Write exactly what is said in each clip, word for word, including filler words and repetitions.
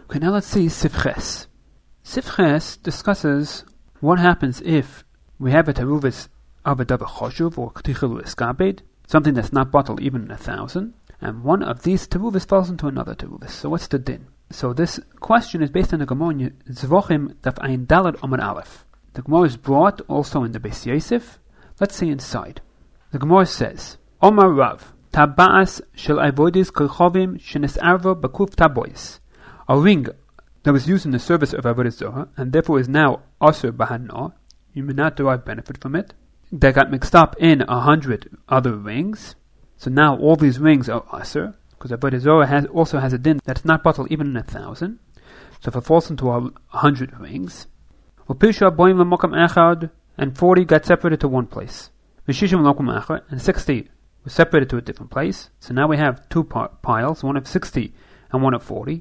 Okay, now let's see Sifches. Sifches discusses what happens if we have a teruvis of a davar choshuv or ktichelu eskabed, something that's not bottled even in a thousand, and one of these teruvis falls into another teruvis. So what's the din? So this question is based on the Gemara in Zvochim Daf Ayin Daled Amud Aleph. The Gemara is brought also in the Beis Yosef. Let's see inside. The Gemara says, Omar Rav, Taba'as shel avoidis kolchovim shenesarva bakuf tabois. A ring that was used in the service of Avodah Zarah, and therefore is now Asur Bahana, you may not derive benefit from it, that got mixed up in a hundred other rings. So now all these rings are Asur, because Avodah Zarah has, also has a din that's not bottled even in a thousand. So if it falls into a hundred rings, and forty got separated to one place, and sixty was separated to a different place. So now we have two piles, one of sixty and one of forty.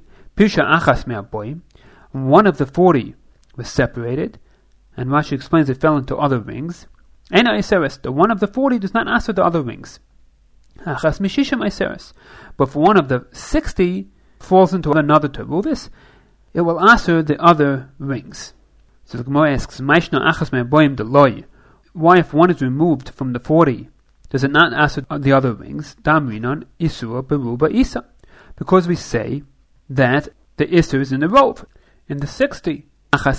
One of the forty was separated, and Rashi explains it fell into other rings. The one of the forty does not answer the other rings. But if one of the sixty falls into another teruvis, it will answer the other rings. So the Gemara asks, why if one is removed from the forty, does it not answer the other rings? Because we say that the Isser is in the robe. In the sixty,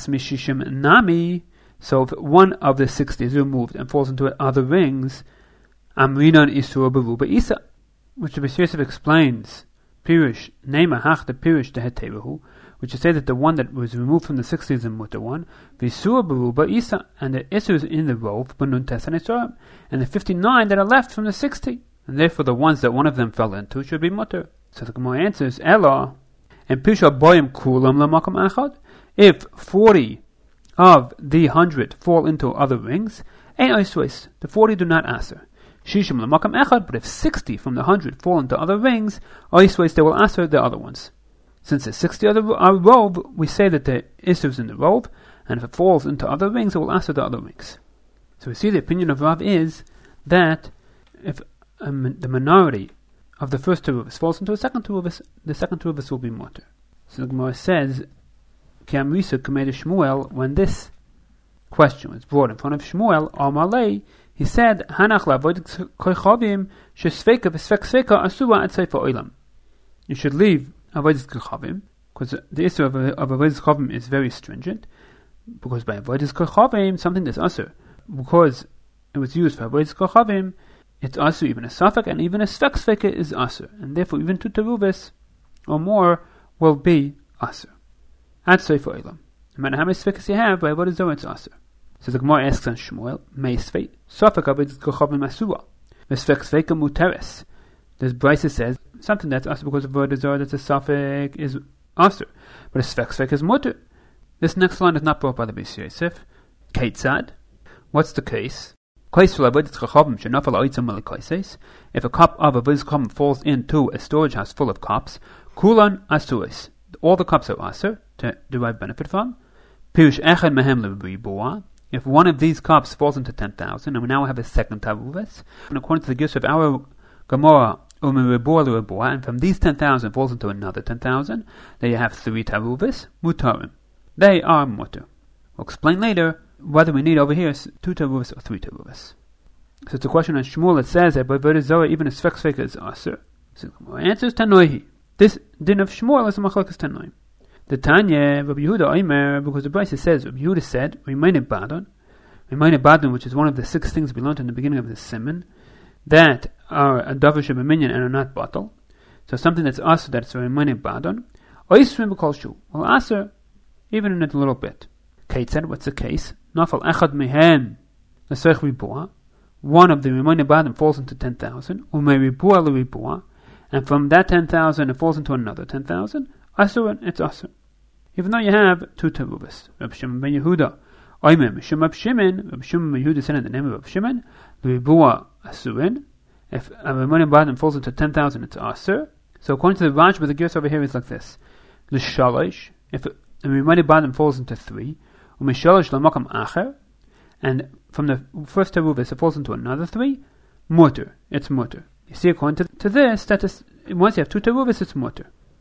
so if one of the sixty is removed and falls into other rings, Amrinan Isur Beruba Isa, which the Beis Yosef explains, Pirish, Neima Hach the Pirish the Heterehu, which is say that the one that was removed from the sixty is the mutter one, Visur Beruba Isa, and the Isur is in the robe, Benun Tes and Isurim, and the fifty-nine that are left from the sixty, and therefore the ones that one of them fell into should be mutter. So the Gemara answers, Ella, and Pisha Boyim Kulam Lamakam Achad, if forty of the hundred fall into other rings, Ein Oiswis, the forty do not answer. Shishim Lamakam Echad, but if sixty from the hundred fall into other rings, Oiswis they will answer the other ones. Since the sixty are the robe, we say that the Isur is in the robe, and if it falls into other rings, it will answer the other rings. So we see the opinion of Rav is that if um, the minority of the first teruvis falls into a second teruvis, the second teruvis will be mutter. So the Gemara says, Kiamrisa Kameda Shmuel, when this question was brought in front of Shmuel, Amalei, he said, Hanach la'avoid koichavim shesveka v'svek sveka asura at seifa oilam. You should leave avoid koichavim, because the issue of, of avoid koichavim is very stringent, because by avoid koichavim, something that's asur, because it was used for avoid koichavim, it's asur even a suffix, and even a svek sveka is asur, and therefore even two teruvis or more will be asur. At seifa oilam. No matter how many svekas you have, by avoid zoh it's asur. So the Gemara asks on Shmuel, Meisvei, Sofek Avodah Kochavim Asura, Vesvek Sveika Muteres. This Brisa says something that's asur because of Avodah Zarah, that's a Sofek is asur, but a Svek Sveika is muter. This next line is not brought by the Beis Yosef. Keitzad, what's the case? If a cup of Avodah Kochavim falls into a storage house full of cups, Kulan Asuris, all the cups are asur to derive benefit from. Pirush Echad Mehem Le'Ribuah. If one of these cups falls into ten thousand, and we now have a second teruvis, and according to the gifts of our Gemara, and from these ten thousand falls into another ten thousand, then you have three teruvis, mutarim. They are mutar. We'll explain later whether we need over here two teruvis or three teruvis. So it's a question on Shmuel. It says that by Avodah Zarah, even a svek sveka is asur. So the answer is Tanoihi. This din of Shmuel is a machlokes Tanoim. The Tanya, Rabbi Yehuda Omer, because the Brisa says, Rabbi Yehuda said, Rimayne Badon, Rimayne Badon, which is one of the six things we learned in the beginning of the Simon, that are a davar shebeminyan and are not bottle. So something that's asur, that's Rimayne Badon. Oisrim b'kol shu, well asur, even in a little bit. Kate said, what's the case? Nafal echad mehen, l'sech ribuah, one of the Rimayne Badon falls into ten thousand, umei ribuah l'ribuah, and from that ten thousand it falls into another ten thousand, asur, it's asur. Even though you have two teruvis. Reb Shimon ben Yehuda, Oimer Mishum Reb Shimon, Reb Shimon ben Yehuda said in the name of Reb Shimon, L'Ribua Asurin. If a Rimayne Badon falls into ten thousand, it's asur. So according to the Rashba, the gears over here is like this: L'Shalosh, if a Rimayne Badon falls into three, U'Mishalosh L'Makam Acher, and from the first teruvis it falls into another three, muter, it's muter. You see, according to, to this, that is, once you have two teruvis, it's muter.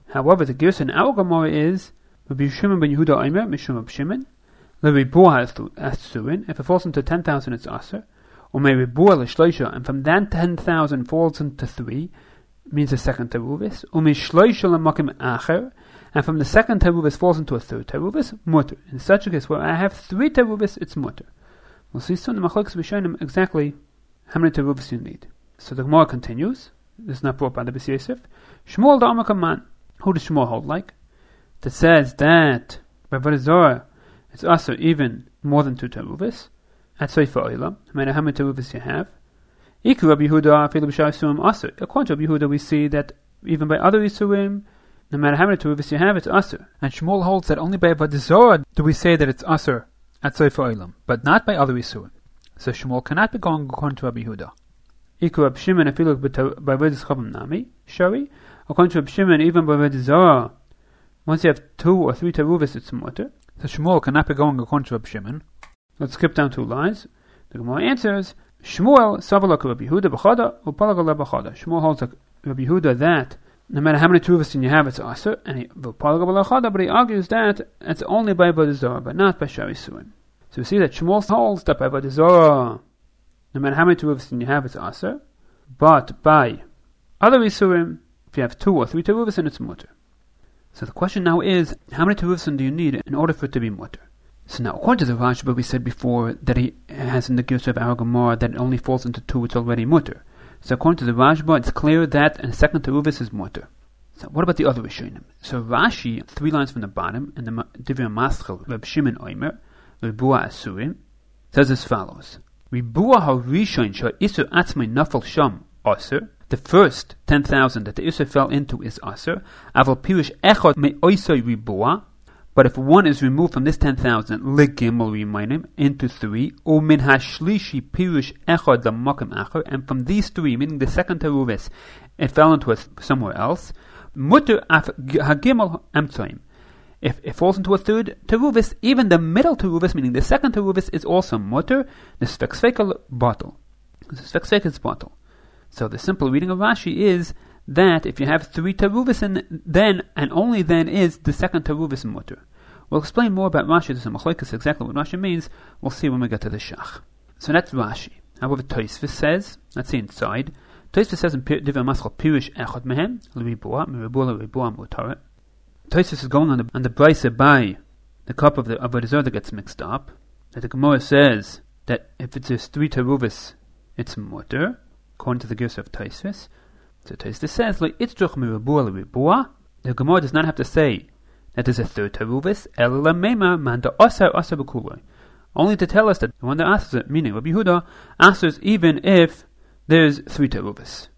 However, the Gersa in our Gemara is Rabbi Shimon ben Yehuda Omer, Mishum Rabbi Shimon, L'Ribua Asurin. If it falls into ten thousand, it's Aser. Or may Ribua L'Shloisha, and from that ten thousand falls into three, means the second teruvis. Or may Shloisha L'Makim Acher, and from the second teruvis falls into a third teruvis, mutter. In such a case where I have three teruvis, it's mutter. We'll see soon the Machlokes Rishonim exactly how many teruvis you need. So the Gemara continues. This is not brought by the B'si Yosef. Shmuel da Amar man. Who does Shmuel hold like? That says that by Avodah Zarah it's also even more than two teruvis. At Soifa Oilam, no matter how many teruvis you have. Iku Rabbi Yehuda afilu b'shar isurim aser. According to Rabbi Yehuda, we see that even by other isurim, no matter how many teruvis you have, it's aser. And Shmuel holds that only by Avodah Zarah do we say that it's aser at Soifa Oilam, but not by other isurim. So Shmuel cannot be going according to Rabbi Yehuda. Iku Rabbi Shimon afilu by Avodah Chavam nami shari. According to Rabbi Shimon, even by Avodah Zarah, once you have two or three teruvis, it's mutter. So Shmuel cannot be going according to Rabbi Shimon. Let's skip down two lines. The Gemara answers, Shmuel savalak Rabbi Yehuda b'chada upalagal b'chada. Shmuel holds like Rabbi Yehuda that no matter how many teruvis you have, it's aser, and he upalagal b'chada, but he argues that it's only by Avodah Zarah, but not by Shari Surim. So we see that Shmuel holds that by Avodah Zarah, no matter how many teruvis you have, it's aser, but by other isurim, if you have two or three teruvis, then it's mutter. So the question now is, how many teruvis do you need in order for it to be mutter? So now, according to the Rashba, we said before that he has in the Gersa of our Gemara that it only falls into two, it's already mutter. So according to the Rashba, it's clear that a second teruvis is mutter. So what about the other Rishonim? So Rashi, three lines from the bottom, in the Divrei Maschil, Reb Shimon Omer, Ribua Asurim, says as follows: Ribua HaRishon Shah Isur Atzmei Nafal Sham Aser. The first ten thousand that the Isur fell into is Aser. Aval Pirush Echad Me Oisoi Ribua. But if one is removed from this ten thousand, legimel remainim, into three, or min hashlishi pirush echad lamakim acher, and from these three, meaning the second teruvis, it fell into a, somewhere else, mutter af hagimel emtzoim. If it falls into a third teruvis, even the middle teruvis, meaning the second teruvis, is also mutter, the svek bottle. The svek is bottle. So the simple reading of Rashi is that if you have three teruvis, and then and only then is the second teruvis mutter. We'll explain more about Rashi. There's a machlokes exactly what Rashi means. We'll see when we get to the Shach. So that's Rashi. However, Tosfos says, let's see inside. Tosfos says in Divrei Maschil Pirush Echad Mehem L'Ribua M'Ribua L'Ribua Mutara. Tosfos is going on the on the brisa by the cup of the Avodah Zarah that gets mixed up. That the Gemara says that if it's just three teruvis, it's mutter, according to the Gersa of Tosfos. So Tosfos says, like Itzruch M'Ribua L'Ribua. The Gemara does not have to say that there's a third teruvis, Ela Mema Manda Asar Asar B'Kuloi. Only to tell us that the one that asks it, meaning Rabbi Yehuda, asks even if there's three teruvis.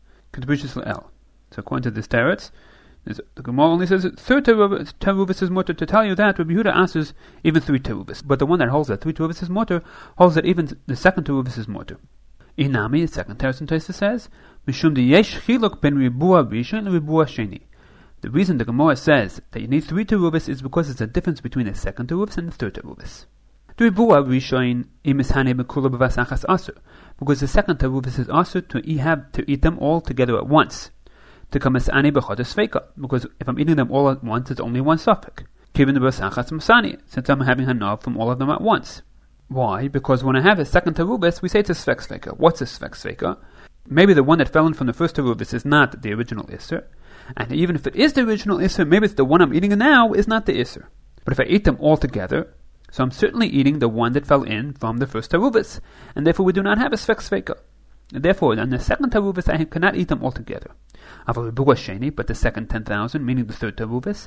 So according to this teretz, the Gemara only says that third teruvis, teruvis is mutter, to tell you that Rabbi Yehuda asks even three teruvis. But the one that holds that three teruvis is mutter holds that even the second teruvis is mutter. Inami, the second teretz in Tosfos says, Mishum de yesh chiluk ben ribua rishon and ribua sheni. The reason the Gemara says that you need three teruvis is because there's a difference between the second teruvis and the third teruvis. The ribua rishon imishane bekula b'vasachas aser, because the second teruvis is aser to eat, have to eat them all together at once. To come as ani b'chad sveika, because if I'm eating them all at once, it's only one suffix. Given the b'vasachas masani, since I'm having hanav from all of them at once. Why? Because when I have a second teruvis, we say it's a svek sveika. What's a svek sveika? Maybe the one that fell in from the first teruvis is not the original iser. And even if it is the original Isser, maybe it's the one I'm eating now is not the Isser. But if I eat them all together, so I'm certainly eating the one that fell in from the first teruvis, and therefore we do not have a svek sveika. Therefore, on the second teruvis, I cannot eat them all together. But the second ten thousand, meaning the third teruvis,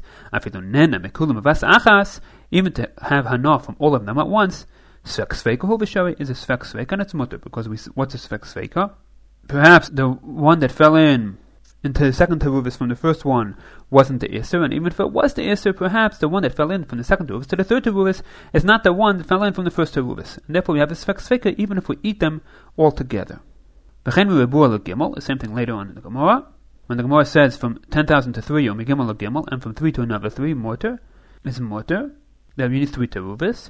even to have hana from all of them at once, svek sveika is a svek sveika, and it's mutter, because we, what's a svek sveika? Perhaps the one that fell in into the second teruvis from the first one wasn't the Isser, and even if it was the Isser, perhaps the one that fell in from the second teruvis to the third teruvis is not the one that fell in from the first teruvis, and therefore we have a svek sveika even if we eat them all together. The same thing later on in the Gemara, when the Gemara says from ten thousand to three, or megimel gimel, and from three to another three, mortar is mortar. There you need three teruvis.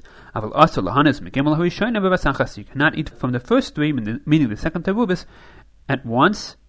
You cannot eat from the first three, meaning the second teruvis, at once.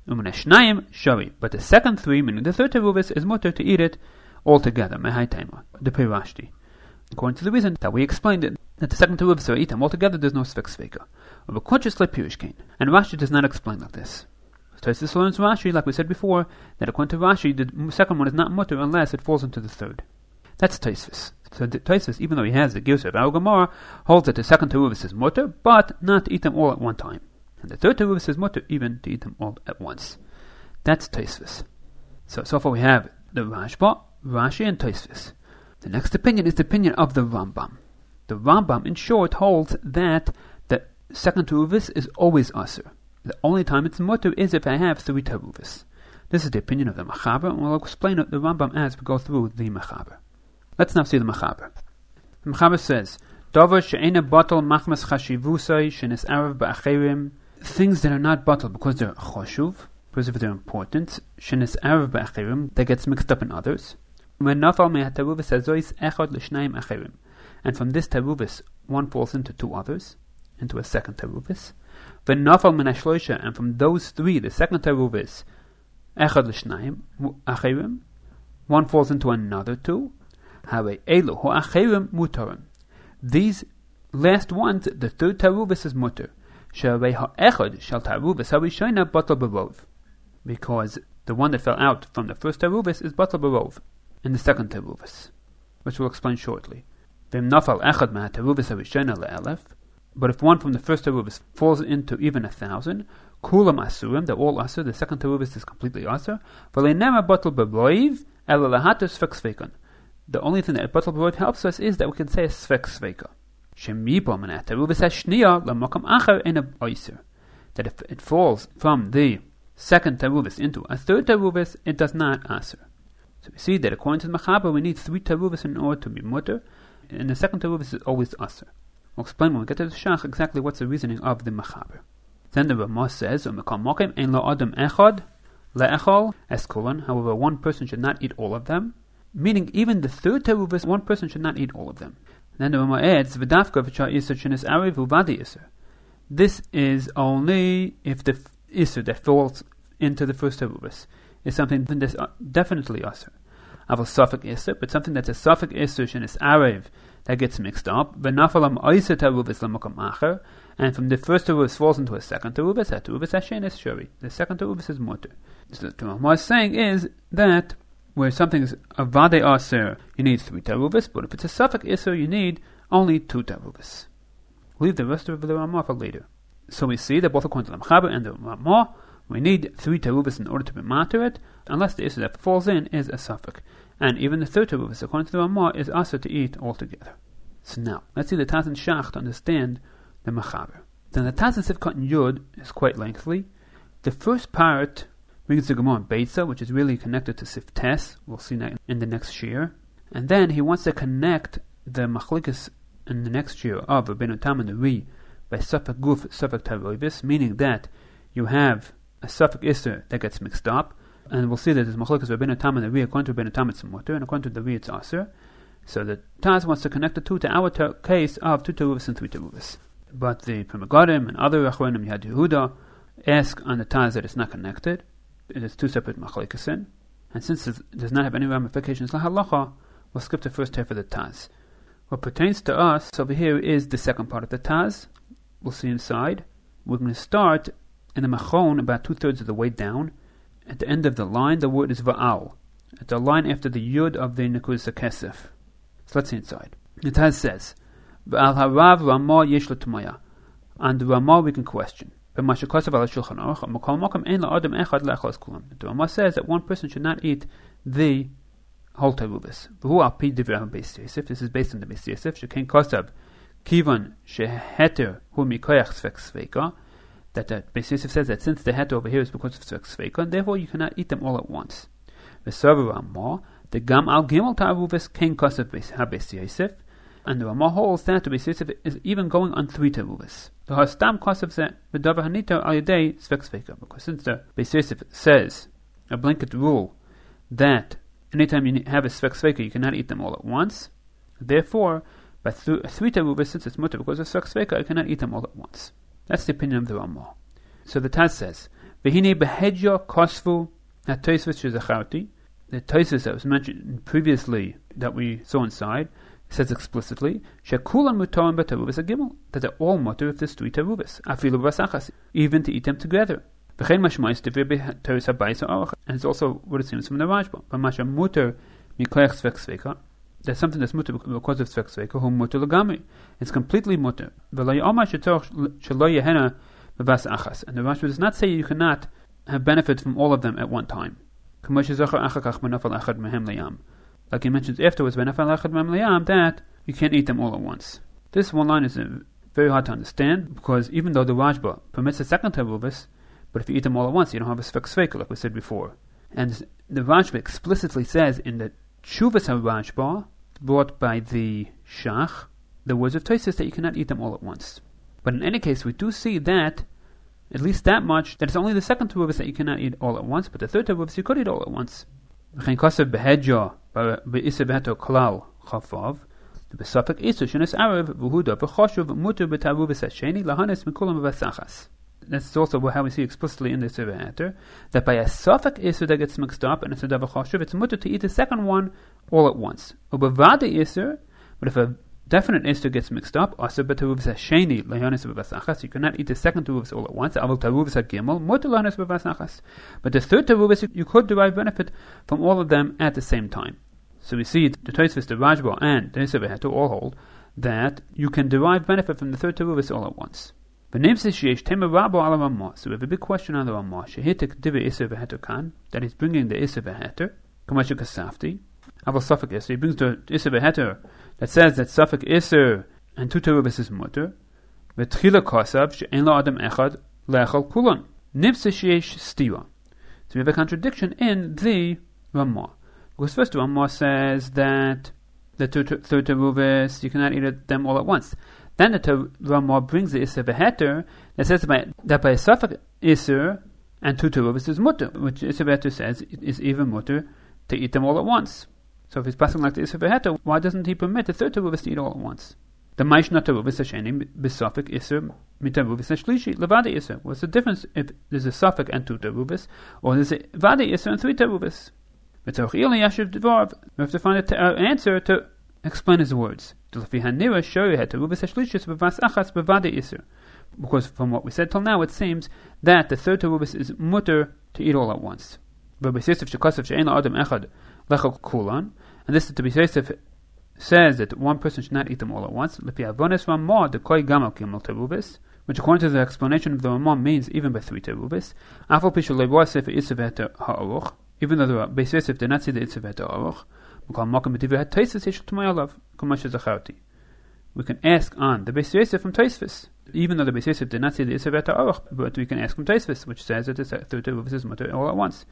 Umene shnayim shari. But the second three, meaning the third terubis, is mutter to eat it altogether. Mehai taima. The Pirashti. According to the reason that we explained it, that the second terubis are eaten altogether, there's no svek sveka. Of a consciously pirish kain. And Rashi does not explain like this. Tosfos learns Rashi, like we said before, that according to Rashi, the second one is not mutter unless it falls into the third. That's Tosfos. So Tosfos, even though he has the Girsa of Al Gemara, holds that the second terubis is mutter, but not to eat them all at one time. And the third terubis is mutter, even to eat them all at once. That's Tosfos. So, so far we have the Rashba, Rashi, and Tosfos. The next opinion is the opinion of the Rambam. The Rambam, in short, holds that the second terubis is always asur. The only time it's mutter is if I have three terubis. This is the opinion of the Mechaber, and we'll explain the Rambam as we go through the Mechaber. Let's now see the Mechaber. The Mechaber says, Davar she'ena batal machmas chashivusai shenis arav ba'acherim. Things that are not batal because they're choshuv, because if they're important, shenis arav ba'acherim, that gets mixed up in others. When nafal me'atarubis azois echad l'shnayim acherim. And from this terubis, one falls into two others, into a second terubis. When nafal me'ashloisha, and from those three, the second terubis, echad l'shnayim acherim, one falls into another two. Hare elu hu acherim mutarim. These last ones, the third terubis is mutter. Sharei ha'echad shal terubis harishona batal barov. Because the one that fell out from the first terubis is batal barov in the second terubis, which we'll explain shortly. V'im nafal echad ma terubis harishona le'elef. But if one from the first terubis falls into even a thousand, kulam asurim, they're all asur, the second terubis is completely asur. V'lei nema batal barov ela lahatus svek svekon. The only thing that batal barov helps us is that we can say a svek sveka. Shemipo min terubis hashniya lamakam acher in a oiser. That if it falls from the second terubis into a third terubis, it does not asur. So we see that according to the Mechaber, we need three terubis in order to be mutter, and the second terubis is always asur. We'll explain when we get to the Shach exactly what's the reasoning of the Mechaber. Then the Ramah says, "Umekal mokim ein lo adam echad leechol eskulan." However, one person should not eat all of them, meaning even the third terubis, one person should not eat all of them. Then the Ramah adds, "V'dafka v'char iser shenis ariv uvadi iser." This is only if the iser that falls into the first terubis is something that's definitely asur. Aval safek iser, but something that's a safek iser shenis ariv that gets mixed up. V'nafalam oiser terubis lamakam acher, and from the first terubis falls into a second terubis. That terubis hashen is shuri. The second terubis is mutter. So what Ramah is saying is that where something is a vade aser, you need three terubis, but if it's a safek iser, you need only two terubis. We'll leave the rest of the Ramah for later. So we see that both according to the Mechaber and the Ramah, we need three terubis in order to be matter it, unless the iser that falls in is a safek. And even the third terubis, according to the Ramah, is aser to eat altogether. So now, let's see the Taz and Shach to understand the Mechaber. Then the Taz and Sivkot and Yud is quite lengthy. The first part brings the Gemara in Beitza, which is really connected to Sif Tes. We'll see that in the next year. And then he wants to connect the Machlikas in the next year of Rabbeinu Tam and the Ri by Safek Guf, Safek Taroivis, meaning that you have a Safek Isser that gets mixed up. And we'll see that there's Machlikas Rabbeinu Tam and the Ri, according to Rabbeinu Tam it's mutter, and according to the Ri it's Aser. So the Taz wants to connect the two to our ter- case of two Teruvis and three Teruvis. But the Primogodim and other Achronim Yad Yehuda ask on the Taz that it's not connected. It is two separate machlekasin, and since it does not have any ramifications la halacha, we'll skip the first half of the Taz. What pertains to us over here is the second part of the Taz. We'll see inside. We're going to start in the Machon about two thirds of the way down. At the end of the line, the word is va'al. At the line after the yud of the Nekus Kesef. So let's see inside. The Taz says, "Va'al harav Ramah yesh lo tumaya." On the Ramah we can question. The Ramah says that one person should not eat the whole terubis. This is based on the Beis Yosef. Shekein kosav kivan sheheter hu mikoyach svek sveka. That the Beis Yosef says that since the heter over here is because of svek sveka, and therefore you cannot eat them all at once. The server Ramah, the gam al gimel terubis kein kosav ha-Beis Yosef, and the Ramah holds that the Beis Yosef is even going on three terubis. The Hastam Kosav said, "V'davar hanito al yedei svek sveka," because since the Beis Yosef says a blanket rule that anytime you have a svek sveka, you cannot eat them all at once. Therefore, by th- three terubis, since it's mutter because of svek sveka, I cannot eat them all at once. That's the opinion of the Ramah. So the Taz says, V'hine behedya kosvu ha-Tosfos shezacharti. The Tosfos that was mentioned previously that we saw inside says explicitly shekulan mutarim b'teruvos hagimel, that they're all mutar if there's three teruvos, afilu b'asachas, even to eat them together. V'chein mashmais devir b'teres habayis ha'orach, and it's also what it seems from the Rashba. B'masha mutar mikoyach tzvek sveka, there's something that's mutar because of tzvek sveka, whom mutar l'gamri, it's completely mutar. V'lo yomar shetorach shelo yehena b'vas achas, and the Rashba does not say you cannot have benefit from all of them at one time. Like he mentions afterwards, that you can't eat them all at once. This one line is very hard to understand, because even though the Rashba permits a second teruvos, but if you eat them all at once, you don't have a svek sveka, like we said before. And the Rashba explicitly says in the Tshuvas HaRashba, brought by the Shach, the words of Tosfos that you cannot eat them all at once. But in any case, we do see that at least that much, that it's only the second teruvos that you cannot eat all at once, but the third teruvos you could eat all at once. The besafek isu shenes arav v'huda v'choshuv muter b'taruvos hasheni lahanes mikulam v'asachas. That's also how we see explicitly in the Sefer Heter, that by a safek isu that gets mixed up and it's a davachoshuv, it's muter to eat the second one all at once. Ubavada isu, but if a definite isu gets mixed up, also b'taruvos hasheni lahanes v'asachas, you cannot eat the second teruvos all at once. Avol taruvos hagimel muter lahanes v'asachas, but the third teruvos you could derive benefit from all of them at the same time. So we see the Tosfos, the Rashba, and the Sefer Heter all hold that you can derive benefit from the third teruvos all at once. So we have a big question on the Ramah. That he's bringing the Sefer Heter, Kamashu Kasafti, Aval Safek Iser. He brings the Sefer Heter that says that Safek Iser and two teruvos is mutter. V'tchila Kosav she'en lo adam echad le'echal kulan. Nivse sheyesh stira. So we have a contradiction in the Ramah. Because first Ramah says that the two, two, third teruvos you cannot eat them all at once. Then the Ramah brings the Sefer Heter that says by, that by a Safek Iser and two teruvos is mutter, which the Sefer Heter says is even mutter to eat them all at once. So if he's passing like the Sefer Heter, why doesn't he permit the third teruvos to eat all at once? The Maishna teruvos hasheni b'safek Iser mitaruvos hashlishi levada Iser. What's the difference if there's a Safek and two teruvos, or there's a vada Iser and three teruvos? We have to find an uh, answer to explain his words. Because from what we said till now, it seems that the third teruvos is mutter to eat all at once. And this to be Yosef says that one person should not eat them all at once, which according to the explanation of the Ramah means even by three teruvos. Even though the Beis Yosef did not see the Sefer Heter Aruch, we can ask on the Beis Yosef from Tosfos. Even though the Beis Yosef did not see the Sefer Heter Aruch, but we can ask from Tosfos, which says that the third teruvos is mutter all at once.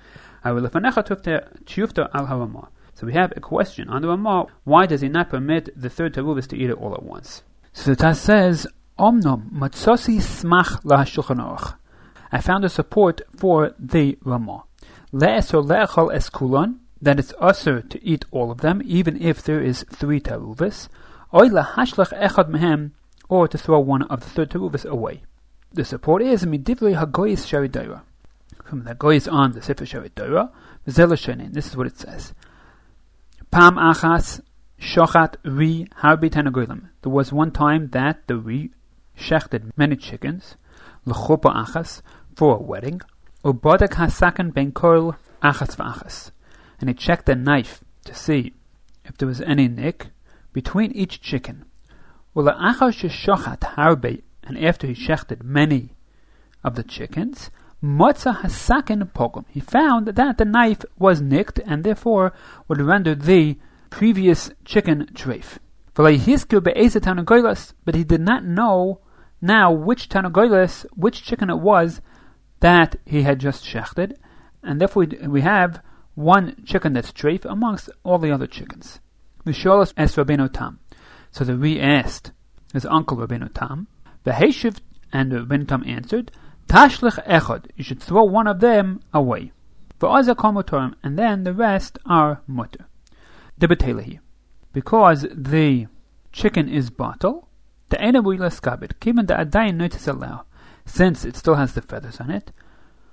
So we have a question on the Ramah: why does he not permit the third teruvos to eat it all at once? So the Taz says, Omnom matzosi smach la Shulchan Aruch. I found a support for the Ramah. Le'esor le'echol es kulan, that it's usher to eat all of them, even if there is three teruvos. Oy lahashlach echad mehem, or to throw one of the third teruvos away. The support is midivrei hagoyis sharidayra, from the goyis on the Sefer Sharidayra. V'zeloshenin. This is what it says: Pam achas shochat ri harbi tanagolim. There was one time that the ri shechted many chickens, l'chupa achas, for a wedding. Ubodek hasaken ben kol achas v'achas, and he checked the knife to see if there was any nick between each chicken. Ula'achar sheshochat harbe, and after he shechted many of the chickens, motza hasaken pogum, he found that the knife was nicked and therefore would render the previous chicken treif. But he did not know now which tanagoyles, which chicken it was that he had just shechted, and therefore we have one chicken that's treif amongst all the other chickens. Visholos es Rabbeinu Tam. So the Ri asked his uncle Rabbeinu Tam, V'heshiv, and Rabbeinu Tam answered, Tashlich echad, you should throw one of them away. V'azah kol motorim, and then the rest are mutter. Debetelehi, because the chicken is bottle, the ena wila skabit, given the adayin notice allow, since it still has the feathers on it,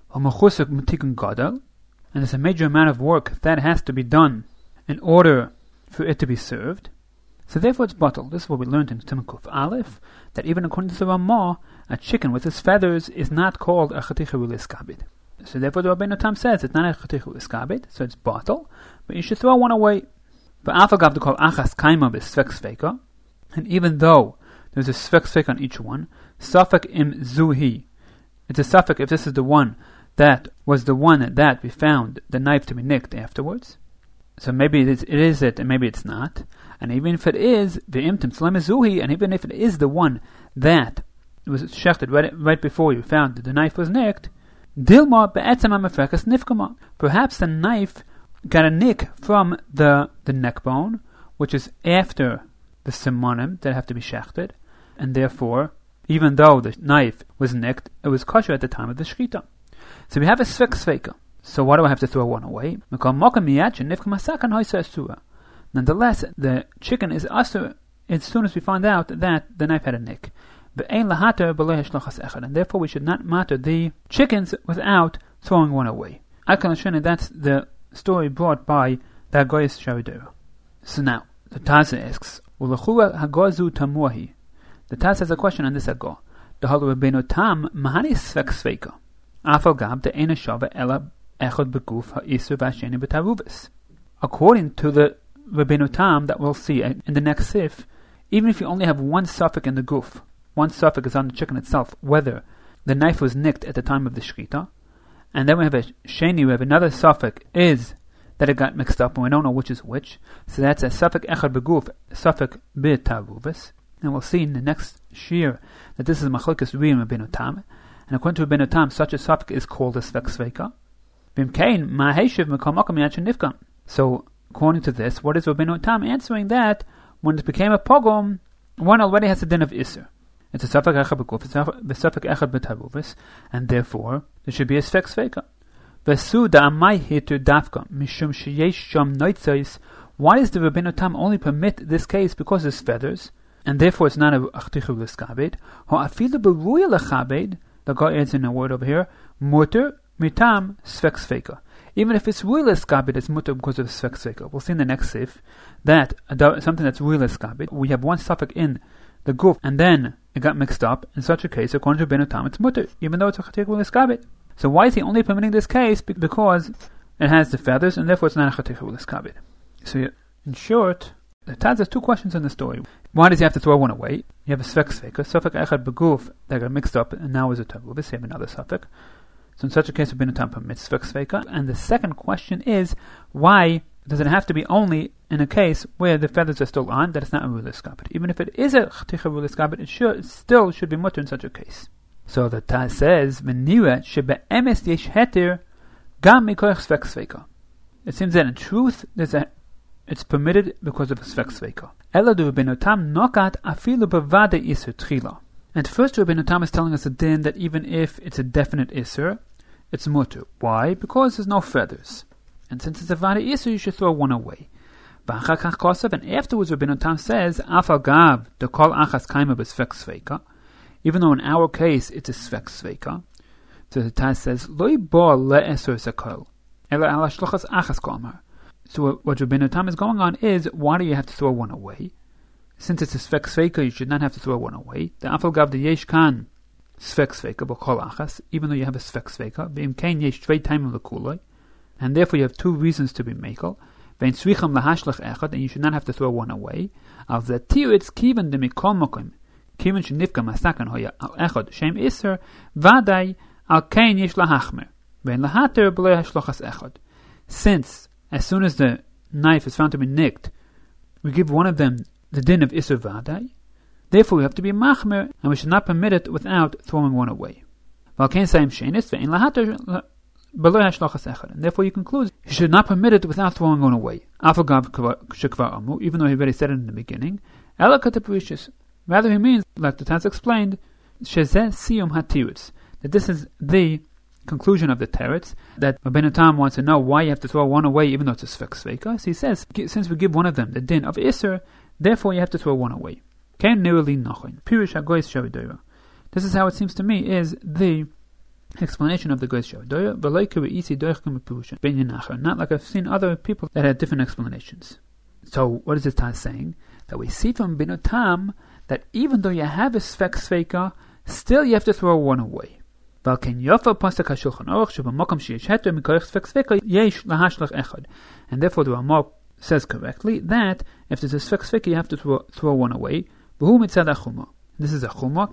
Homachusuk Mtikun Gadol, and there's a major amount of work that has to be done in order for it to be served. So therefore it's bottled. This is what we learned in Siman Kuf Aleph, that even according to the Ramah, a chicken with its feathers is not called a chaticha uliskabed. So therefore the Rabbeinu Tam says it's not a chaticha uliskabed, so it's bottled, but you should throw one away. But afagav to call achas kaima b'svek sveka, and even though there's a svek sveka on each one, safek im zuhi, it's a safek if this is the one that was the one that we found the knife to be nicked afterwards. So maybe it is, it is it, and maybe it's not. And even if it is, ve'imtim tzlem zuhi, and even if it is the one that was shechted right, right before you found that the knife was nicked, dilma be'etzem ha'mefrekas nifkama. Perhaps the knife got a nick from the the neck bone, which is after the simonim that have to be shechted, and therefore, even though the knife was nicked, it was kosher at the time of the shechita. So we have a svek sveka. So why do I have to throw one away? Nonetheless, the chicken is asur as soon as we find out that the knife had a nick. And therefore we should not matter the chickens without throwing one away. That's the story brought by the Hagoyes Sharidera. So now, the Taz asks, the Taz has a question on this Hagor. The Halu Rabbeinu Tam mahani svek sveka. Afal gab de ena shava ela echad beguf ha'isur v'asheni b'taruvus. According to the Rabbeinu Tam that we'll see in the next sif, even if you only have one suffix in the guf, one suffix is on the chicken itself, whether the knife was nicked at the time of the shechita, and then we have a sheni, we have another suffix is that it got mixed up, and we don't know which is which. So that's a suffix echad beguf, suffix b'taruvus. And we'll see in the next shir that this is machlokes Ri and Rabbeinu Tam. And according to Rabbeinu Tam, such a suffix is called a svek sveka. So, according to this, what is Rabbeinu Tam answering? That when it became a pogrom, one already has a din of isur. It's a suffix echad beguf, it's a suffix echad b'taruvus, and therefore there should be a svek sveka. V'su da'amai hitu dafka mishum sheyesh sham noitzais. Why does the Rabbeinu Tam only permit this case? Because it's feathers, and therefore it's not a chaticha uliskabed. Ha'afilu beruya lechabed. The guy adds in a word over here, mutter mitam svek sveka. Even if it's ruya lechabed, it's mutter because of svek sveka. We'll see in the next sif that something that's ruya lechabed, we have one suffix in the guf, and then it got mixed up. In such a case, according to Rabbeinu Tam, it's mutter, even though it's a chaticha uliskabed. So why is he only permitting this case? Because it has the feathers, and therefore it's not a chaticha uliskabed. So in short, the Taz has two questions in the story. Why does he have to throw one away? You have a svek sveka, suffix echad beguf that got mixed up and now is a taruvus. You have another suffix. So in such a case, Rabbeinu Tam permits svek sveka. And the second question is, why does it have to be only in a case where the feathers are still on, that it's not a ruya lechabed? Even if it is a chaticha ruya lechabed, it should it still should be mutter in such a case. So the Taz says, "V'nira shebe'emes yesh heter gam mikoich svek sveka." It seems that in truth there's a it's permitted because of a svek sveka. Ela du Rabbeinu Tam nokat afilu bevade isur tchila. And first Rabbeinu Tam is telling us a din that even if it's a definite isur, it's mutter. Why? Because there's no feathers. And since it's a vade isur, you should throw one away. V'achakach kosav, and afterwards Rabbeinu Tam says, afal gav de kol achas kaima b'svek sveka. Even though in our case it's a svek sveka. So the Taz says, Loi bo le'esur sakol, ela ala shlochas achas kolmar. So what Rabbeinu Tam is going on is, why do you have to throw one away? Since it's a svek sveka, you should not have to throw one away. The afal gav de yesh kan svek sveka b'chol achas, even though you have a svek sveka, v'im kein yesh tvei taimim l'kuloi, and therefore you have two reasons to be mekel. V'in tzricham lahashlach echad, and you should not have to throw one away. Al the tiritz kiven de mikol mokim, kiven shenifka masakan hoya al echad shem iser, vaday al kein yesh lahachmer, v'in lahater b'lei hashlochas echad. Since as soon as the knife is found to be nicked, we give one of them the din of Isur Vadai. Therefore, we have to be machmer, and we should not permit it without throwing one away. And therefore, you conclude you should not permit it without throwing one away. Even though he already said it in the beginning. Rather, he means, like the Taz explained, that this is the conclusion of the teretz, that Rabbeinu Tam wants to know why you have to throw one away even though it's a svek sveka. So he says, since we give one of them the din of Isser, therefore you have to throw one away. This is how it seems to me is the explanation of the Goy's Shor. Not like I've seen other people that had different explanations. So what is this Taz saying? That we see from Binotam that even though you have a Sfek Sveika, still you have to throw one away. And therefore the Ramah says correctly that if there's a Sfek Sveika, you have to throw, throw one away. This is a Chumah.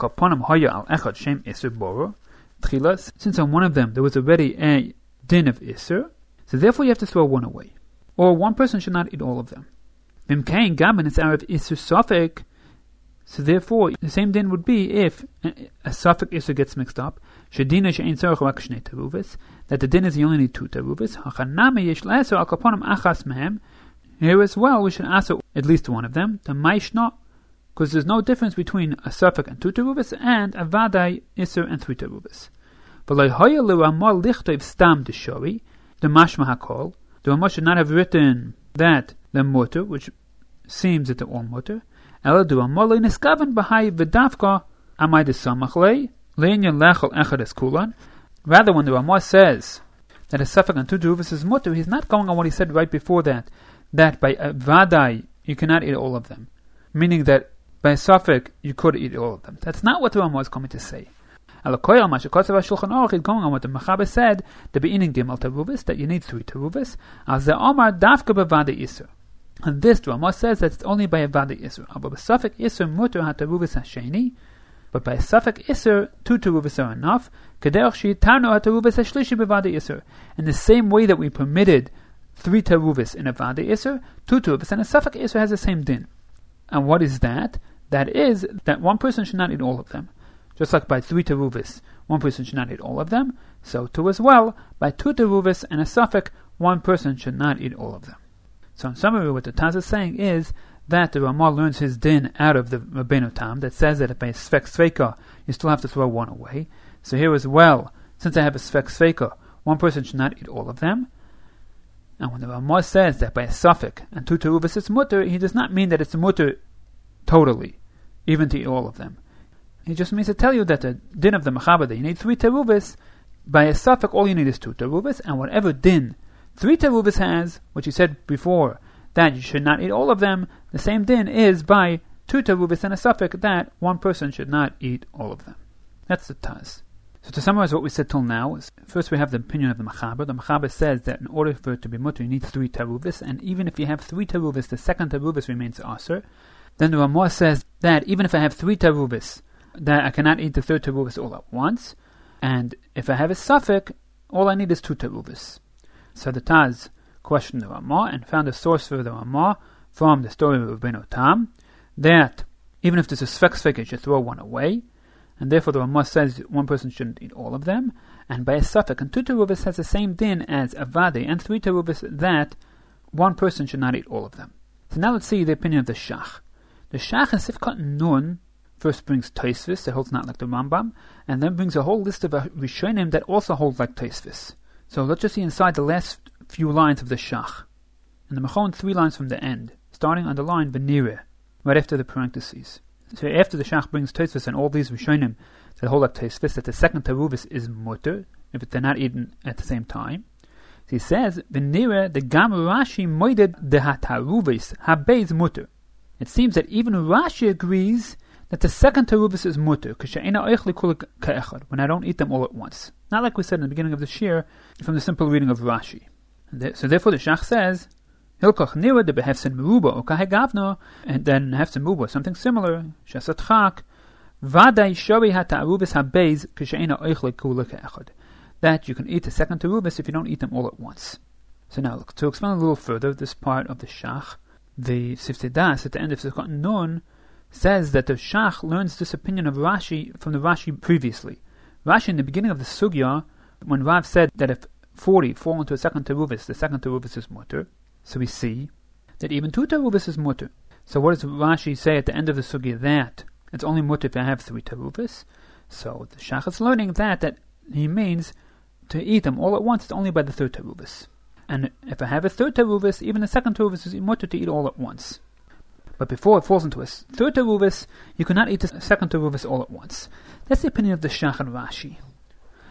Since on one of them there was already a din of Isser, so therefore you have to throw one away. Or one person should not eat all of them. Vimkain Gabin is Arab Isser Safek, so therefore the same din would be if a Safek Isser gets mixed up, Shadina She'ein Tzarech Rak Shnei Teruvis, that the din is you only need two Teruvis, Hachaname Yesh L'Eser Al Kaponim Achas Mehem, here as well we should ask at least one of them, the Maishna, because there's no difference between a Safek and two Terubis and a Vadai, Isser and three Terubis. But like Hoya L'Ramah Lichtov Stam Deshori, the Mashma HaKol, the Ramah should not have written that the Mutter, which seems that they're all Mutter, Ela the Ramah L'Niskaven B'hai V'davka Amai D'Samach Lei, Le'inyan Lechel Echad Es Kulan. Rather, when the Ramah says that a Safek and two Terubis is Mutter, he's not going on what he said right before that, that by a Vadai you cannot eat all of them. Meaning that by a Safek, you could eat all of them. That's not what the Ramah is coming to say. Alakoyal Mashakotzav HaShulchan Aruch is going on what the Mechaber said, the beginning Gimel Teruvis, that you need three Teruvis, as the Omar Dafka B'Vada Isser. And this, the Ramah says that it's only by a Vada Isser. But by Safek Isser Mutter HaTeruvis HaSheni, but by Safek Isser, two Teruvis are enough, Kederach She'itano HaTeruvis HaShlishi B'Vada Isser. In the same way that we permitted three Teruvis in a Vada Isser, two Teruvis, and a Safek Isser has the same din. And what is that? That is that one person should not eat all of them. Just like by three teruvis, one person should not eat all of them, so too as well, by two teruvis and a Safek, one person should not eat all of them. So in summary, what the Taz is saying is that the Ramah learns his din out of the Rabbeinu Tam that says that if by a Sfek Sveika, you still have to throw one away. So here as well, since I have a Sfek Sveika, one person should not eat all of them. And when the Ramah says that by a Safek and two teruvis it's mutter, he does not mean that it's mutter totally, even to eat all of them. He just means to tell you that the din of the Mechaber, that you need three teruvis, by a Safek all you need is two teruvis, and whatever din three teruvis has, which he said before, that you should not eat all of them, the same din is by two teruvis and a Safek, that one person should not eat all of them. That's the Taz. So to summarize what we said till now, is first we have the opinion of the Mechaber. The Mechaber says that in order for it to be mutter, you need three teruvis, and even if you have three teruvis, the second teruvis remains aser. Then the Ramah says that even if I have three teruvis, that I cannot eat the third teruvis all at once, and if I have a Safek, all I need is two teruvis. So the Taz questioned the Ramah and found a source for the Ramah from the story of Rabbeinu Tam, that even if there's a Sfek Sfek, you should throw one away, and therefore the Ramah says one person shouldn't eat all of them, and by a Safek and two teruvis has the same din as a Vade and three teruvis, that one person should not eat all of them. So now let's see the opinion of the Shach. The Shach in Sifkat Nun first brings Tosfos that holds not like the Rambam, and then brings a whole list of Rishonim that also hold like Tosfos. So let's just see inside the last few lines of the Shach. And the Mechon, three lines from the end, starting on the line Venire, right after the parentheses. So after the Shach brings Tosfos and all these Rishonim that hold like Tosfos, that the second teruvis is mutter, if they're not eaten at the same time. So he says, Venire, the Gam Rashi moided de hataruvis, habeiz mutter. It seems that even Rashi agrees that the second teruvis is mutter, when I don't eat them all at once. Not like we said in the beginning of the shir, from the simple reading of Rashi. So therefore the Shach says, Hilkoch nira de behefsen meruba or kahegavno, and then hefsen meruba, something similar, shasatchak, vaday shori hataruvis habeiz kisheina oichle kula ke'echad. That you can eat the second teruvis if you don't eat them all at once. So now, to explain a little further this part of the Shach, the Siftei Das at the end of Sifkat Nun says that the Shach learns this opinion of Rashi from the Rashi previously. Rashi in the beginning of the Sugya, when Rav said that if forty fall into a second teruvis, the second teruvis is mutter. So we see that even two teruvis is mutter. So what does Rashi say at the end of the Sugya? That it's only mutter if I have three teruvis. So the Shach is learning that, that he means to eat them all at once, it's only by the third teruvis. And if I have a third teruvis, even the second teruvis is mutter to eat all at once. But before it falls into a third teruvis, you cannot eat the second teruvis all at once. That's the opinion of the Shach and Rashi.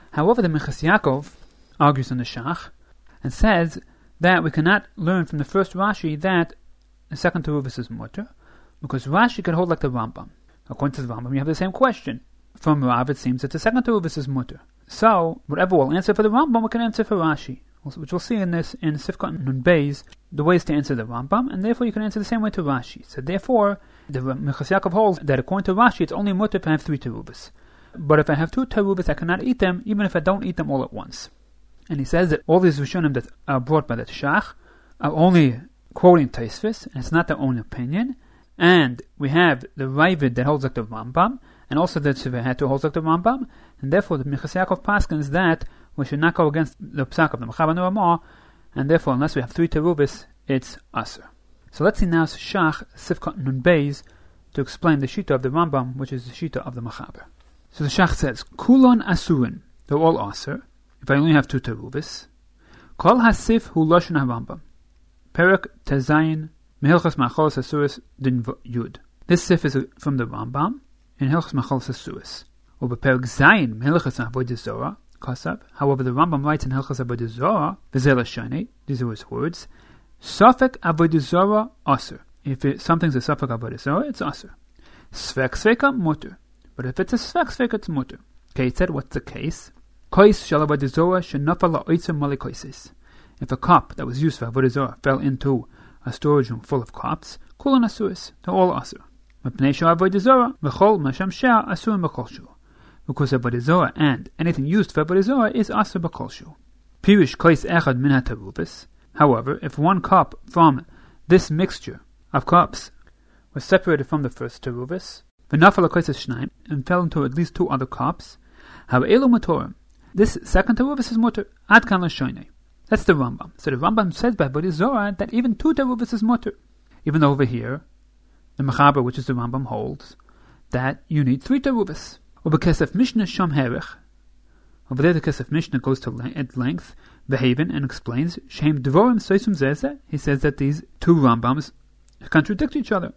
However, the Minchas Yaakov argues on the Shach and says that we cannot learn from the first Rashi that the second Terubis is mutter, because Rashi could hold like the Rambam. According to the Rambam, you have the same question. From Rav, it seems that the second Terubis is mutter. So, whatever we'll answer for the Rambam, we can answer for Rashi, which we'll see in this in Sifkat Nun Beis, the ways to answer the Rambam, and therefore you can answer the same way to Rashi. So therefore, the Minchas Yaakov holds that according to Rashi, it's only mutter if I have three Terubis. But if I have two Terubis, I cannot eat them, even if I don't eat them all at once. And he says that all these Rishonim that are brought by the Shach are only quoting Tosfos, and it's not their own opinion. And we have the Ravid that holds like the Rambam, and also the Tzivei Heter holds like the Rambam, and therefore the Minchas Yaakov paskins that we should not go against the Psak of the Mechaber and the Ramah, and therefore unless we have three Terubis, it's Aser. So let's see now Shach Sifkat Nun Beis to explain the Shita of the Rambam, which is the Shita of the Mechaber. So the Shach says, Kulon Asurin, they're all Aser, if I only have two Terubis. Kol Hasif Hu Lashon HaRambam, Perek Tezayin, Mehilchas Macholas Asuris Din Yud. This Sif is from the Rambam, in Hilchas Macholas Asuris. Or Perek Zayin, Mehilchas Avodah Zorah, Kosab. However, the Rambam writes in Hilchas Avodah Zorah, V'zeh Lashoni, these are his words, Sofek Avodah Zorah Aser. If it, something's a Sofek Avodah Zorah, it's Aser. Svek Sveka Mutter. But if it's a Svek Sveka, it's Mutter. Okay, it said, what's the case? Kois Shal Avodah Zorah Shenafal La'oitzim Mali Koises. If a cup that was used for Avodah Zorah fell into a storage room full of cups, Kulon Asuris, they're all Aser. Mepnei Shal Avodah Zorah V'chol Masham Shah Asurim B'chol Shu. Because Avodah Zorah and anything used for Avodah Zorah is Aser B'chol Shu. Pirish Kois Echad Min HaTerubis. However, if one cup from this mixture of cups was separated from the first Terubis, V'nafal HaKoises Shnaim, and fell into at least two other cups, Ha'elu Matorim. This second Terubis is mutter, Ad Kan L'Shoinei. That's the Rambam. So the Rambam says by Avodah Zorah that even two Terubis is mutter. Even though over here, the Mechaber, which is the Rambam, holds that you need three Terubis. Over Kesef Mishnah Sham Herich. Over there the Kesef Mishnah goes to le- at length, Behaven, and explains, Shem Dvorim Soisum Zezeh. He says that these two Rambams contradict each other.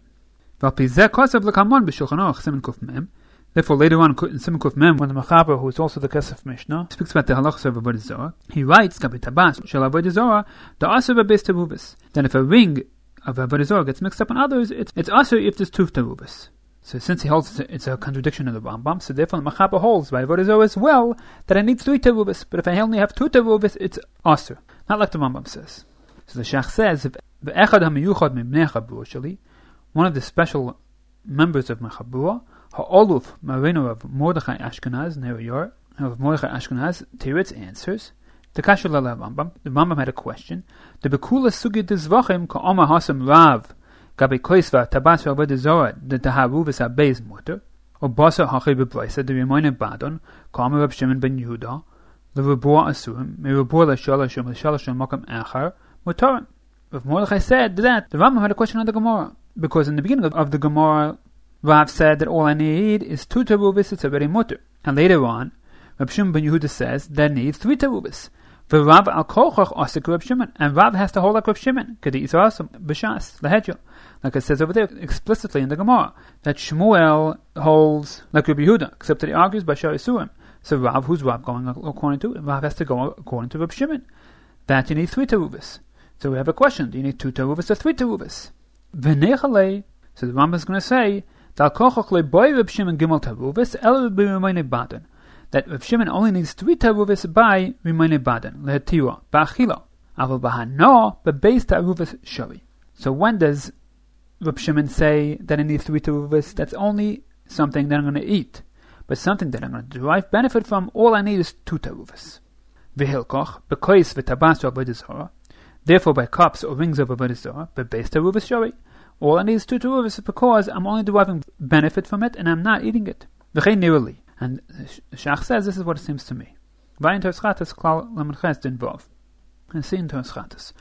Therefore, later on in Siman Kuf Mem, when the Mechaber, who is also the Kesef Mishnah, speaks about the halachas of Avodah Zorah, he writes, Kabitabas Shel Avodah Zorah, the Aser Beis Terubis. Then if a ring of Avodah Zorah gets mixed up in others, it's, it's Aser if there's two Terubis. So since he holds it's a, it's a contradiction of the Rambam, so therefore the Mechaber holds by Avodah Zorah as well that I need three Terubis, but if I only have two Terubis, it's Aser. Not like the Rambam says. So the Shach says, Ve'echad ha'miyuchad mibnei Chabura sheli, one of the special members of my Chabura, Ha'oluf Marino of Mordechai Ashkenaz, Nerior, of Mordechai Ashkenaz, Tiritz answers. The Kasher Lala Rambam, the Rambam had a question. The Bekula Sugi Dizvachim Ka'oma Hasam Rav, Gabi Koisva, Tabas Avodah Zorah, the Taharuvis HaBeis Mutter, or Basa Hachi Bebreisa, the Rimoine Badon, Ka'oma Rab Shimon ben Yehuda, the Rebua Asurim, Merubua Lashalashim, Lashalashim Makam Echar, Mutarim. If Mordechai said that, the Rambam had a question on the Gemara, because in the beginning of, of the Gemara, Rav said that all I need is two terubis, it's already mutter. And later on, Rab Shimon ben Yehuda says that I need three terubis. For Rav al kochach asik Rab Shimon, and Rav has to hold like Rab Shimon, kedi isarasum b'shas lahedya, like it says over there explicitly in the Gemara that Shmuel holds like Rab Yehuda, except that he argues by Shar Yisurim. So Rav, who's Rav going according to? Rav has to go according to Rab Shimon. That you need three terubis. So we have a question: do you need two terubis or three terubis? V'nechalei. So the Rambam is going to say. That Rab Shimon only needs three teruvis by Rimone Baden, Lehetira, Ba'achila, Aval Bahano, Bebeis teruvis Shari. So when does Rab Shimon say that I need three teruvis? That's only something that I'm going to eat. But something that I'm going to derive benefit from, all I need is two teruvis. V'hilkoch, Bekois v'tabas Avodah Zorah. Therefore by cups or rings of Avodah Zorah, Bebeis teruvis Shari. All I need is two terubis because I'm only deriving benefit from it and I'm not eating it. And Shach says this is what it seems to me. And see in Toschatas.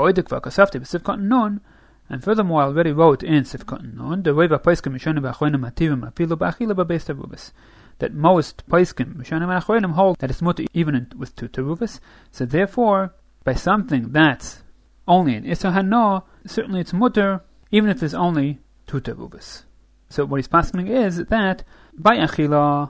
And furthermore, I already wrote in Sifkot Nun that most Paiskim Mishanim Achronim hold that it's mutter even with two terubis. So therefore, by something that's only in Isser Hano, certainly it's mutter even if there's only two terubis. So what he's passing is that by achila,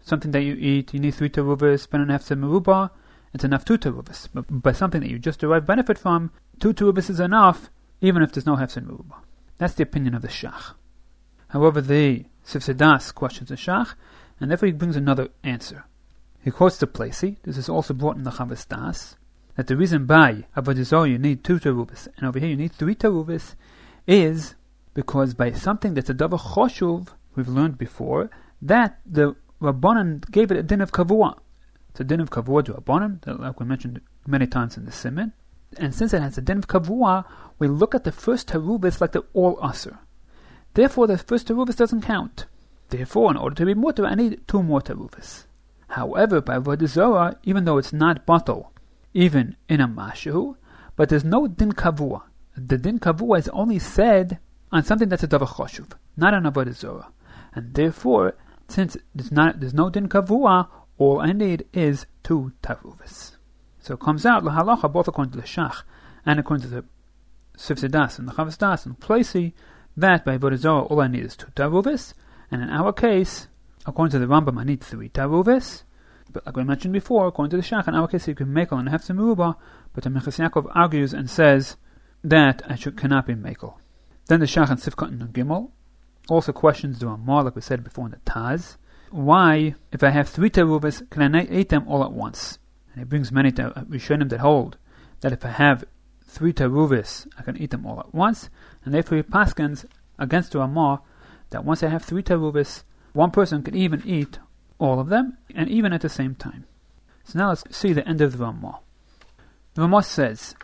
something that you eat, you need three terubis, ben and a half merubah, it's enough two terubis. But by something that you just derive benefit from, two terubis is enough, even if there's no hefsed merubah. That's the opinion of the Shach. However, the Sifsei Das questions the Shach, and therefore he brings another answer. He quotes the Placey, this is also brought in the Chavas Das, that the reason by Avodah Zarah you need two terubis, and over here you need three terubis, is because by something that's a davar choshuv, we've learned before, that the Rabbanan gave it a din of kavua. It's a din of kavua to Rabbanan, like we mentioned many times in the Siman. And since it has a din of kavua, we look at the first terubis like they're all aser. Therefore, the first terubis doesn't count. Therefore, in order to be mutter, I need two more terubis. However, by Avodah Zarah, even though it's not batal, even in a mashu, but there's no din kavua. The din kavua is only said on something that's a davar choshuv, not on Avodah Zarah. And therefore, since there's, not, there's no din kavua, all I need is two terubis. So it comes out, lahalacha, both according to the Shach and according to the Sifsei Das and the Chavas Das and Placey, that by Avodah Zarah all I need is two terubis, and in our case, according to the Rambam, I need three terubis. But like we mentioned before, according to the Shach, in our case you can mekel and hefsed merubah, but the Minchas Yaakov argues and says that I should, cannot be mekel. Then the Shach and Sifkat and Gimel also questions the Ramah, like we said before in the Taz, why, if I have three terubis, can I eat them all at once? And he brings many Rishonim that hold that if I have three terubis, I can eat them all at once, and therefore he paskins against the Ramah that once I have three terubis, one person can even eat all of them, and even at the same time. So now let's see the end of the Ramah. The Ramah says,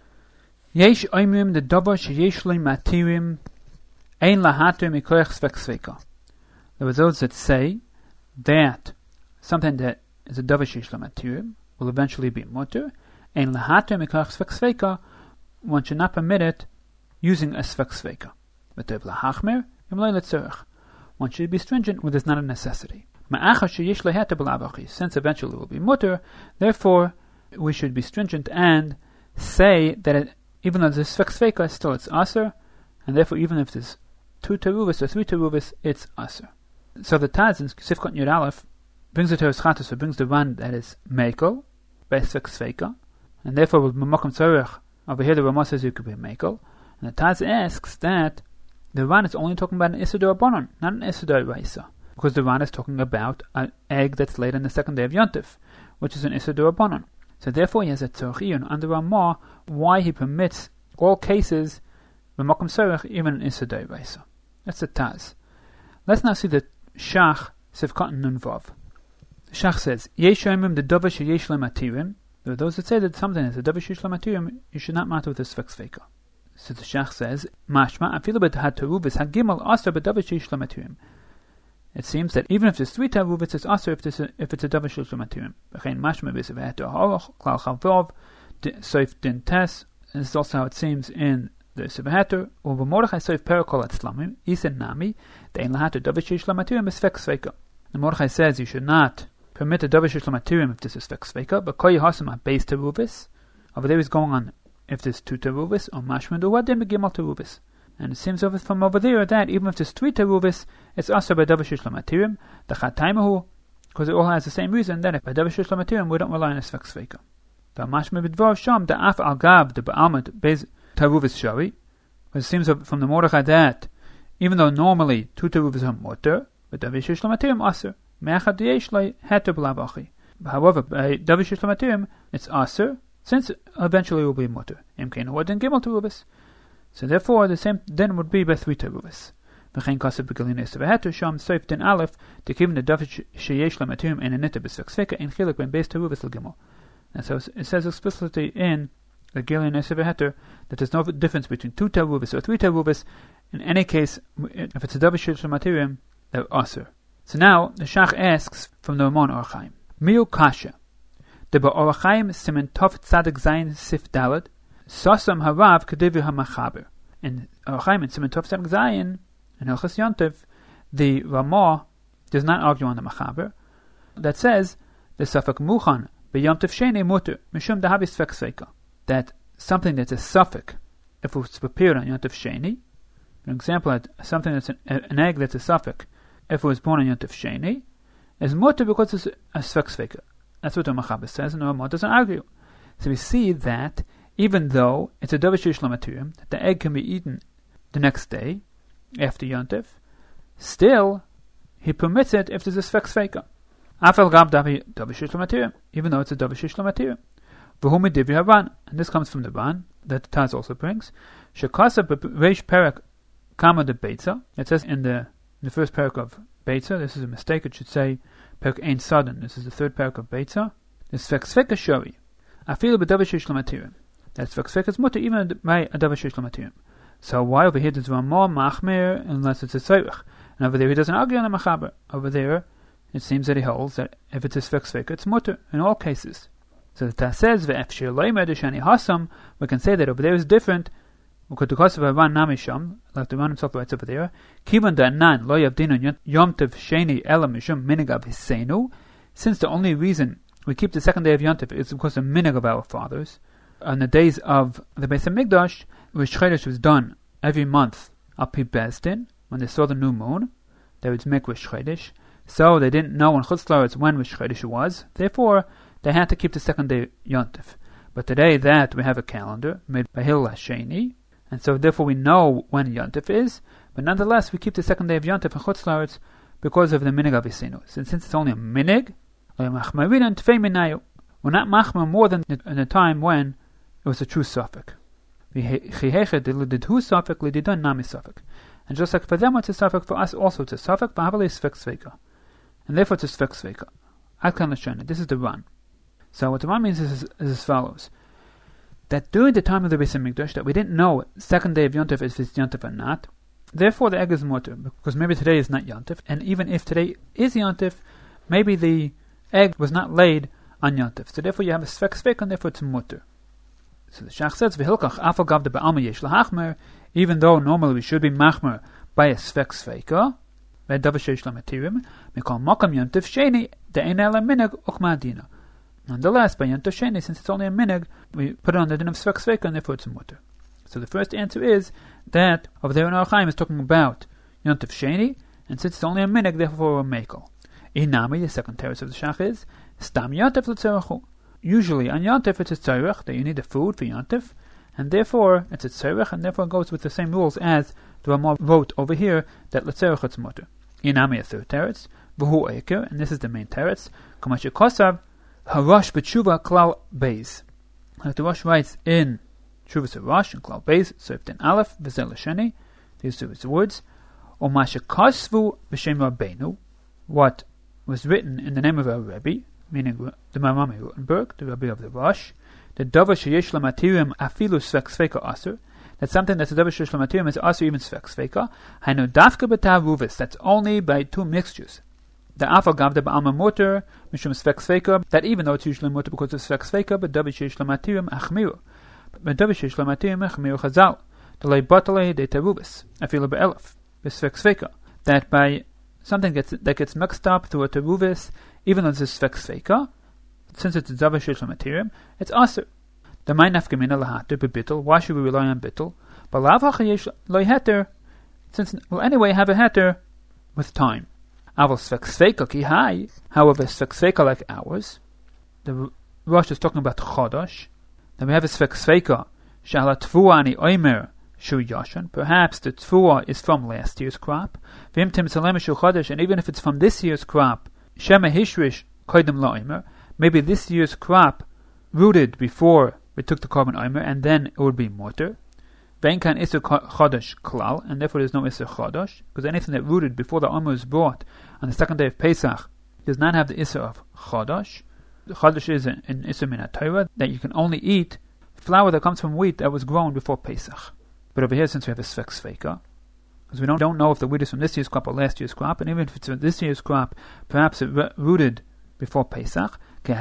Yesh oimrim the davar sheyesh lo matirim ein lahater mikoach svek sveka. There are those that say that something that is a davar sheyesh lo matirim will eventually be mutter, ein lahater mikoach svek sveka, one should not permit it using a svek sveka. But the lahachmer im lo letzorach, one should be stringent when there's not a necessity. Since eventually it will be mutter, therefore we should be stringent and say that it, even though there's svek sveka, still it's aser, and therefore even if there's two terubis or three terubis, it's aser. So the Taz in Sifkat Yud Aleph brings the Teres Chatos, so brings the one that is mekel by svek sveka, and therefore with Makom Tzorech, over here the Ramah says you could be mekel, and the Taz asks that the one is only talking about an Issur D'Rabbanan, not an Issur D'Oraisa. Because the Ran is talking about an egg that's laid on the second day of Yontif, which is an Issur D'Rabbanan. So therefore he has a tzorchiyun under Ramah why he permits all cases b'makom tzorech, even an Issur D'Oraisa. That's the Taz. Let's now see the Shach Sifkat Nun Vav. The Shach says, Yesh oimrim the davar sheyesh lo matirim. There are those that say that something is a davar sheyesh lo matirim, you should not matter with a svek sveka. So the Shach says, Mashma afilu b'hat terubis hagimel aser b'davar sheyesh lo matirim. It seems that even if there's three terubis, it's aser if, a, if it's a davar sheyesh lo matirim. V'chein mashma b'sev ha'oroch klal chavov soif din tes. And this is also how it seems in the Sevahater. Or b'mordechai soif perakol at slamim isen nami de'en lahater davar sheyesh lo matirim b'svek sveka. The Mordechai says you should not permit a davar sheyesh lo matirim if this is svek sveka, but kol yehasam base terubis. Over there is going on if there's two terubis or mashma du'adim b'gimal terubis. And it seems over from over there that even if there's three terubis, it's also by davar sheyesh lo matirim, the chataimahu, because it all has the same reason. That if by davar sheyesh lo matirim, we don't rely on a svek sveka. The mashma b'dvar sham the af al gab the ba'almad bez terubis shari, because it seems from the Mordechai that even though normally two terubis are mutter, but davar sheyesh lo matirim aser me'achad yesh lo heter b'lavachi. However, by davar sheyesh lo matirim, it's aser, since eventually it will be mutter. Im kein huad and gimel terubis. So therefore, the same din would be by three terubis. V'chein kasef b'gelin esav heter sham soif din aleph tekivin the davar sheyesh lo matirim and a nita b'svek sveka in chilek ben beis terubis l'gimel. And so it says explicitly in the Gilin esav heter that there's no difference between two terubis or three terubis. In any case, if it's a davar sheyesh lo matirim, they're aser. So now the Shach asks from the Ramon Orach Chaim, Miu kasha, the Orach Chaim simen tov tzadik zayin sif dalad. Sasam harav kedivu hamachaber. In Orach Chaim and Siman Tov Tzadik Zayin in Hilchos Yontif, the Ramah does not argue on the machaber that says the safek muchan b'yontif sheni muter mishum dahavi svek sveka, that something that's a suffix if it's prepared on Yontif sheni, for example, something that's an, an egg that's a suffix if it was born on Yontif sheni, is mutter because it's a svek sveka. That's what the Machaber says, and the Ramah doesn't argue. So we see that even though it's a davar sheish lamaturim, that the egg can be eaten the next day after Yontif, still he permits it if there's a svek sveka. Afal gab davar sheish lamaturim, even though it's a davar sheish lamaturim. V'hu midivri haran, and this comes from the Ran that the Taz also brings. Shekasa reish perek kama de beitza. It says in the in the first parak of Beitza, this is a mistake, it should say parak ein sudden. This is the third parak of Beitza. The svek sveka shori. I feel b'davar sheish lamaturim. That svek sveka is mutter even by a davar sheish lamaturim. So why over here does one more machmer unless it's a tzorich? And over there he doesn't argue on the Machaber. Over there it seems that he holds that if it's a svek sveka, it's mutter in all cases. So the Taz says ve'efshir loimer deshani hasam. We can say that over there is different. Because the cost of a Ran namisham, like the Ran himself writes over there, kivan da'nan lo yavdinu yom tov sheni ela mishum minig av hisenu. Since the only reason we keep the second day of Yom Tov is because of minig of our fathers. On the days of the Beis HaMikdash, which Chodesh was done every month up in Bezdin, when they saw the new moon, they would make Rosh Chodesh. So they didn't know in Chutz La'aretz when Rosh Chodesh was. Therefore, they had to keep the second day Yom Tov. But today that we have a calendar made by Hillel HaSheni, and so therefore we know when Yom Tov is, but nonetheless we keep the second day of Yom Tov in Chutz La'aretz because of the minig of Yisenu. Since, since it's only a minig, we're not machmer more than in the time when it was a true suffix. And just like for them it's a suffix, for us also it's a suffix, and therefore it's a svek sveka. I can understand it. This is the Ran. So what the Ran means is, is as follows. That during the time of the Beis HaMikdash, that we didn't know second day of Yom Tov if it's Yom Tov or not, therefore the egg is mutter, because maybe today is not Yom Tov, and even if today is Yom Tov, maybe the egg was not laid on Yom Tov. So therefore you have a svek sveka, and therefore it's mutter. So the Shach says, V'hilkach afal gav de ba'alma yesh lahachmer, even though normally we should be machmer by a svek sveka, by davar sheish lamatirim, mikol makam Yom Tov sheni, de'ein ela minig ukma adina. Nonetheless, by Yom Tov Sheni, since it's only a minig, we put it on the din of svek sveka, and therefore it's a mutter. So the first answer is that over there in Or Chaim is talking about Yom Tov Sheni, and since it's only a minig, therefore we're mekel. Inami, the second terrace of the Shach is stam Yom Tov l'tzerechu. Usually on Yom Tov it's a tzorech, that you need the food for Yom Tov, and therefore it's a tzorech, and therefore it goes with the same rules as the Ramah wrote over here that l'tzerech it's mutter. Inami, a third terrace, v'hu eker, and this is the main terrace, k'mashe kosav Harash b'tshuva klal beis. Like the Rosh writes in Tshuvas Harash and klal beis, Softin Aleph, v'zel Sheni, these two his words, O mashe kasvu b'shem Rabbeinu, what was written in the name of our Rebbe, meaning the Marami Rutenberg, the Rebbe of the Rosh, the davar sheyesh lamatirim afilu svek sveka aser, that something that's a davar sheyesh lamatirim is aser even svek sveka, hainu dafka b'taruvis, that's only by two mixtures. The afal gav de ba'alma mutter mishum svek sveka, that even though it's usually mutter because of svek sveka, but davar sheish lamatirim achmiru, but davar sheish lamatirim achmiru chazal, the lei batale de teruvis afilu be'elef b'svek sveka, that by something gets that gets mixed up through a teruvis, even though it's a svek sveka, since it's a davar sheish lamatirim, it's aser. The main nafkamina lahater bebittel. Why should we rely on bittel? But lav hachayesh loy heter, since we'll anyway have a heter with time. Aval svek sveka ki hai. However, svek sveka like ours, the Rosh is talking about chodosh. Then we have a svek sveka shala tfua ani oimer shu yashan. Perhaps the tfua is from last year's crop. Vim tim tzalem shu chodosh, and even if it's from this year's crop, shema hishrish koydem laoimer. Maybe this year's crop rooted before we took the carbon oimer, and then it would be mortar. Vein kan iser chodosh klal, and therefore there's no iser chodosh, because anything that rooted before the oimer was brought on the second day of Pesach does not have the iser of chodosh. The chodosh is an, an iser min haTorah, that you can only eat flour that comes from wheat that was grown before Pesach. But over here, since we have a svek sveka, because we don't, don't know if the wheat is from this year's crop or last year's crop, and even if it's from this year's crop, perhaps it r- rooted before Pesach.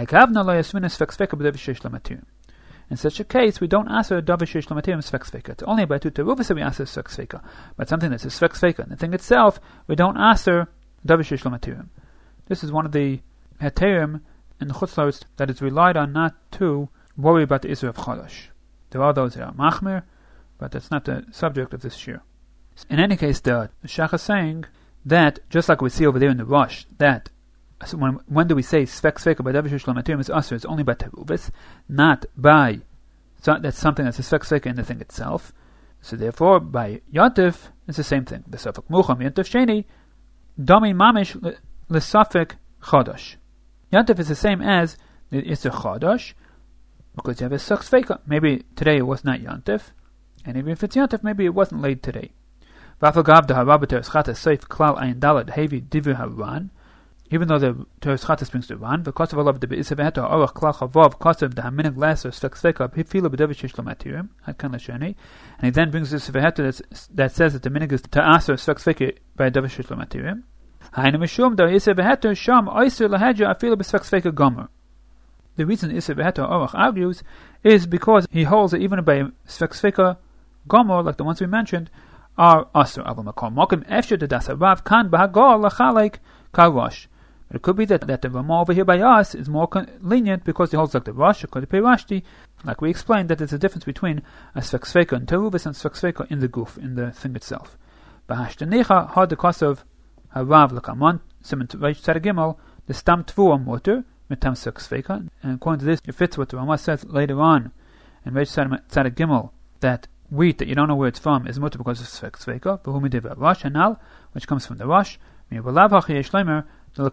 In such a case, we don't ask a davar sheish lamatirim svek sveka. It's only by two teruvos that we ask a svek sveka. But something that's a svek sveka, and the thing itself, we don't ask a davar sheish lamatirim. This is one of the heterim in the Chutz La'aretz that is relied on not to worry about the issue of chodosh. There are those that are machmir, but that's not the subject of this shir. In any case, the, the Shach is saying that, just like we see over there in the Rosh, that so when, when do we say Svek Sveka by Davar Sheish Lo Matirim is Asur? It's only by Teruvis, not by, so that's something that's a Svek Sveka in the thing itself. So therefore, by Yontif, it's the same thing. The Safek Mucham, Yontif Sheni, Dami Mamish L'Safek Chodosh. Yontif is the same as the Isser Chodosh, because you have a Svek Sveka. Maybe today it was not Yontif, and even if it's Yontif, maybe it wasn't laid today. V'afagav the Harav Teres Chatas Seif Klal Ayin Dalad Hevi Divu Haran. Even though the Teres Chatas brings the Ran, because of Allah the Be'isa Veheto Orach Klal Chavav, because of the Haminig Laser Svek Sveka, Hifila B'Davar Sheish Lo Matirim, Hadkan Lasheni, and he then brings this Veheto that says that the Minig is Ta'aser Svek Sveka by Davar Sheish Lo Matirim. Hainu Mishum the Isa Veheto Sham Oiser Lahedja Afila B'Svek Sveka Gomer. The reason Isa Veheto Orach argues is because he holds that even by Svek Sveka Gomer, like the ones we mentioned, are Asur. Aval Makom Mokim Efshir the Dasarav Kan Bahagol Lachalek Karosh. But it could be that, that the Ramah over here by us is more con- lenient because he holds like the Rosh, according to Peirashti, like we explained, that there's a difference between a Svek Sveka and Teruvis and Svek Sveka in the goof, in the thing itself. Bahashtanicha had the cost of Harav Lakamon, Simon Reish Tzad Gimel, the Stam Tvua Motor, Mitam Svek Sveka, and according to this, it fits what the Ramah says later on in Reish Tzad Gimel, that wheat that you don't know where it's from is mutter because of Svek Sveka, V'humidiv Rosh Hanal, which comes from the Rosh, Mi'valav HaChiyesh Leimer, but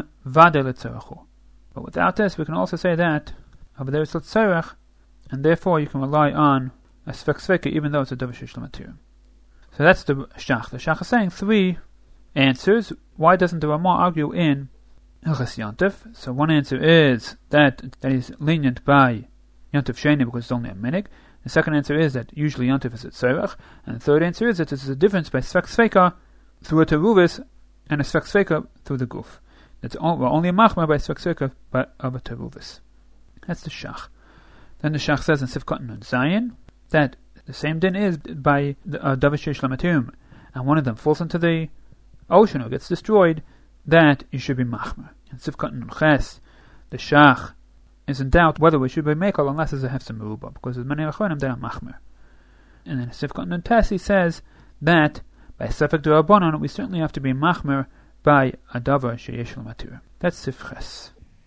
without this, we can also say that over there is L'tzerech, and therefore you can rely on a Svek Sveka even though it's a Davar Sheish Lo Matirim. So that's the Shach. The Shach is saying three answers. Why doesn't the Ramah argue in Hilchas Yontif? So one answer is that that he's lenient by Yontif Sheni because it's only a minig. The second answer is that usually Yontif is a Tzerech. And the third answer is that there's a difference by Svek Sveka through a Teruvis and a Svek Sveka through the goof. That's all, we're only a machmer by Svek Sveka of a Teruvis. That's the Shach. Then the Shach says in Sifkat and Zion that the same din is by the uh, Davar Sheish Lo Matirim, and one of them falls into the ocean or gets destroyed, that you should be machmer. In Sifkat and Ches, the Shach is in doubt whether we should be mekel unless there's a hefsem meruba, because there's many achonim that are machmer. And then Sifkat and Tes he says that by Sefek D'Rabbanan, we certainly have to be machmer by a davar sheyesh lo matirim. That's Sifches.